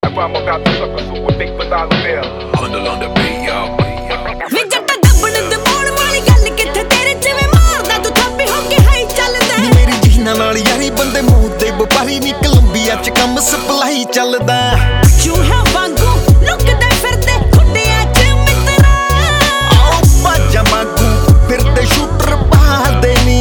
I'm about to suck a super big $1 bill. Bundle on the beat, yo. ਵੇ ਜੱਟਾ ਦੱਬਣ ਦਬਾਉਣ ਵਾਲੀ ਗੱਲ ਕਿੱਥੇ ਤੇਰੇ ਜਿਵੇਂ ਮਾਰਦਾ ਤੂੰ ਥਾਪੀ ਹੋ ਕੇ ਹਾਈ ਚੱਲਦਾ ਨੀ ਮੇਰੀ ਜੀਨਾ ਨਾਲ ਯਾਰੀ ਬੰਦੇ ਮੂੰਹ ਤੇ ਵਪਾਰੀ ਨੀ ਕੋਲੰਬੀਆ ਚ ਕੰਮ ਸਪਲਾਈ ਚੱਲਦਾ ਚੂਹਾ ਵਾਂਗੂ ਲੁਕਦੇ ਫਿਰਦੇ ਖੁੱਡਿਆਂ ਚ ਮਿੱਤਰਾ ਆਓ ਬਾਜਾ ਮਾਗੂ ਫਿਰਦੇ ਸ਼ੂਟਰ ਬਾਹਦੇ ਨੀ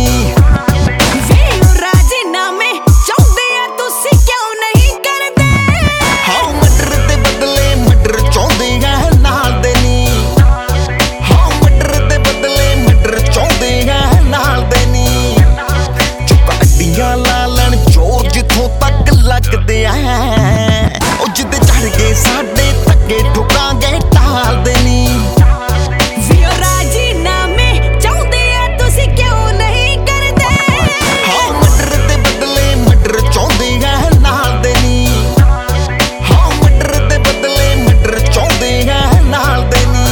ਲੱਗਦੇ ਆ ਉਹ ਜਿੱਦੇ ਚੜ ਗਏ ਸਾਡੇ ਧੱਕੇ ਠੁਕਾਂਗੇ ਟਾਲਦੇ ਨੀ ਵੀ ਉਹ ਰਾਜੀਨਾਮੇ ਚਾਹੁੰਦੇ ਆ ਤੁਸੀਂ ਕਿਉਂ ਨਹੀਂ ਕਰਦੇ ਹਾਂ ਮਰਡਰ ਦੇ ਬਦਲੇ ਮਰਡਰ ਚਾਹੁੰਦੇ ਆ ਨਾਲ ਦੇ ਨੀ ਹਾਂ ਮਰਡਰ ਦੇ ਬਦਲੇ ਮਰਡਰ ਚਾਹੁੰਦੇ ਆ ਨਾਲ ਦੇ ਨੀ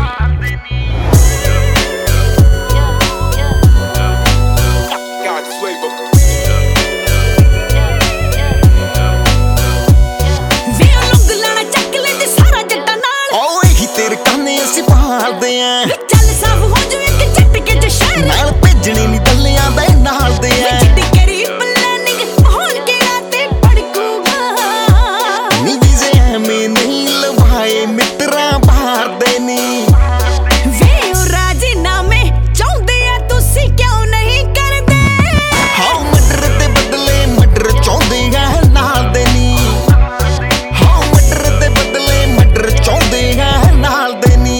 ਤੇਰੇ ਕੰਨੇ ਅਸੀਂ ਪਾਲਦੇ ਆਂ ਚੱਲ ਸਭ ਹੋ ਜੂ ਇੱਕ ਝਟਕੇ ਚ ਸ਼ਹਿਰ ਨਾਲ ਭੇਜਣੇ ਨੀ ਦੱਲਿਆਂ ਦੇ ਨਾਲ ਦੇ ਆਂ ਜਿੱਡੀ ਕਰੀ ਪਲੈਨਿੰਗ ਮਾਹੌਲ ਕਿਹੜਾ ਤੇ ਭੜਕੂਗਾ ਨੀ ਵੀਜ਼ੇ ਐਵੇਂ ਨਹੀਂ ਲਵਾਏ ਮਿੱਤਰਾਂ ਬਾਹਰ ਦੇ ਨੀ ਵੇ ਉਹ ਰਾਜੀਨਾਮੇ ਚਾਹੁੰਦੇ ਆ ਤੁਸੀਂ ਕਿਉਂ ਨਹੀਂ ਕਰਦੇ ਹਾਂ ਮਰਡਰ ਦੇ ਬਦਲੇ ਮਰਡਰ ਚਾਹੁੰਦੇ ਆ ਨਾਲ ਦੇ ਨੀ ਹਾਂ ਮਰਡਰ ਦੇ ਬਦਲੇ ਮਰਡਰ ਚਾਹੁੰਦੇ ਆ ਨਾਲ ਦੇ ਨੀ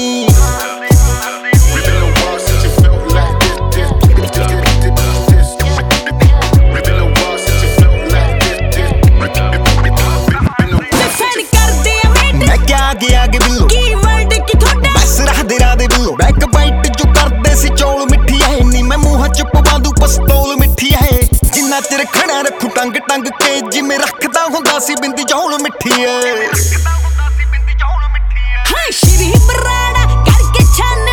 ਆਗੇ ਬਿੱਲੋ ਕੀ ਵਰਡ ਕੀ ਤੁਹਾਡਾ ਬਸ ਰਾਦੇ ਰਾਦੇ ਬਿੱਲੋ ਬੈਕ ਬਾਈਟ ਜੋ ਕਰਦੇ ਸੀ ਚੌਲ ਮਿੱਠੀ ਐ ਨੀ ਮੈਂ ਮੂੰਹਾਂ ਚ ਪਵਾ ਦੂ ਪਸਤੌਲ ਮਿੱਠੀ ਐ ਜਿੰਨਾ ਚਿਰ ਖੜਾ ਰੱਖੂ ਟੰਗ ਟੰਗ ਕੇ ਜਿਵੇਂ ਰੱਖਦਾ ਹੁੰਦਾ ਸੀ ਬਿੰਦੀ ਚੌਲ ਮਿੱਠੀ ਐ ਹਾਂ ਸ਼੍ਰੀ ਬਰਾੜਾ ਕਰਕੇ ਛਾਨ